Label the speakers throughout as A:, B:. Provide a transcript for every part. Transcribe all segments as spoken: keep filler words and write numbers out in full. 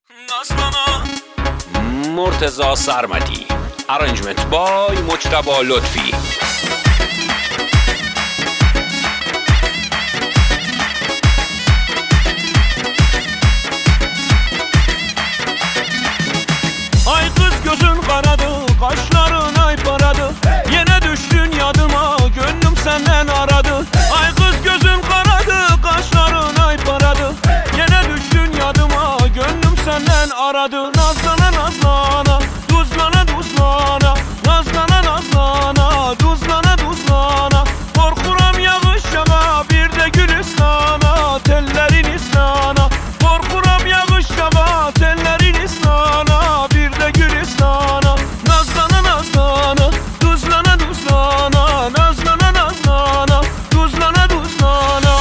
A: مرتضی سرمدی، ارنجمنت بای مجتبی لطفی.
B: Ay kız gözün karadı, kaşların ay paradı. Yine düştün yadıma, gönlüm senden aradı. Ay kız gözün karadı, kaşların ay paradı. Yine düştün yadıma, gönlüm senden aradı. Nazlana nazlana, tuzlana tuzlana. Nazlana nazlana, tuzlana tuzlana. Korkuram yağış yağa, bir de gülistan'a, tellerin islana. Korkuram yağış yağa, tellerin islana, bir de gülistan'a. Nazlana nazlana, tuzlana tuzlana. Nazlana nazlana, tuzlana tuzlana.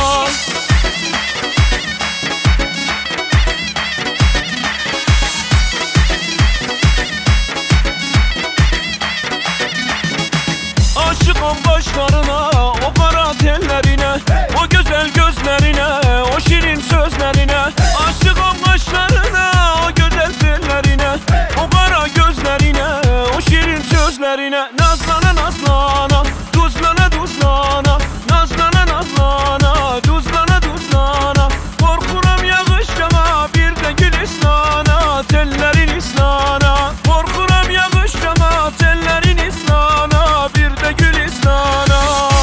B: Aşıkım başlarına, o kara tellerine, o güzel gözlerine, o şirin sözlerine. Aşıkım kaşlarına, o güzel tellerine, o kara gözlerine, o şirin sözlerine. Nazlana nazlana, tuzlana tuzlana. Nazlana nazlana, tuzlana tuzlana. Korkuram yağış yağa, bir de gülistan'a, tellerin islana. Korkuram yağış yağa, tellerin islana, bir de gülistan'a.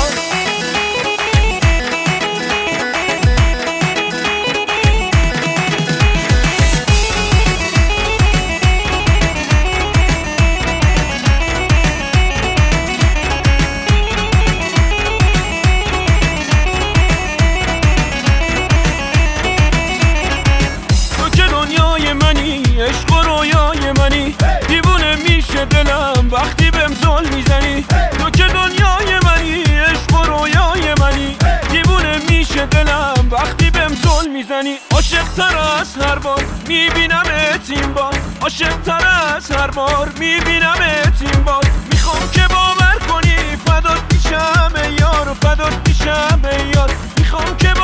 B: دنیای منی، عشق و رویای منی. دیوونه میشه دلم وقتی بهم زل میزنی. تو که دنیای منی، عشق و رویای منی. دیوونه میشه دلم وقتی بهم زل میزنی. عاشق تر از هر بار میبینمت این بار. عاشق تر از هر بار میبینمت این بار. میخوام که باور کنی فدات میشم ای یار، فدات میشم ای یار. میخوام که